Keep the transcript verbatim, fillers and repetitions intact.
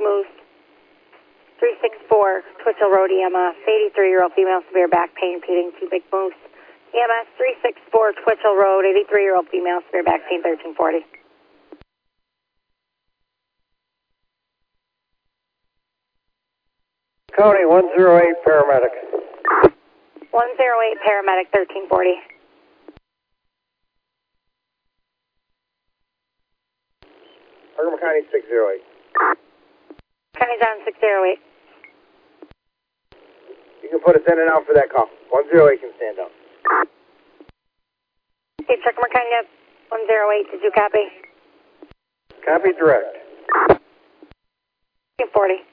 Moose. three six four, Twitchell Road E M S, eighty-three-year-old female, severe back pain, repeating to Big Moose. E M S three six four, Twitchell Road, eighty-three-year-old female, severe back pain, thirteen forty. County one zero eight, paramedic. one zero eight, paramedic, thirteen forty. Herkimer County six zero eight. County's on six zero eight. You can put us in and out for that call. one zero eight can stand up. Okay, Herkimer County up one zero eight, did you copy? Copy direct. forty.